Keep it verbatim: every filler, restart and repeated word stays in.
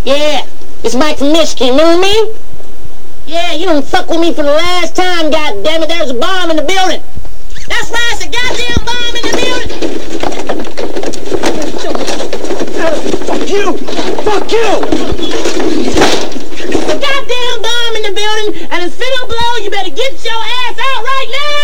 Yeah, it's Mike from Michigan, remember me? Yeah, you don't fuck with me for the last time, goddammit. There's a bomb in the building. That's right, it's a goddamn bomb in the building. Fuck you! Fuck you! It's a goddamn bomb in the building, and if it don't blow, you better get your ass out right now!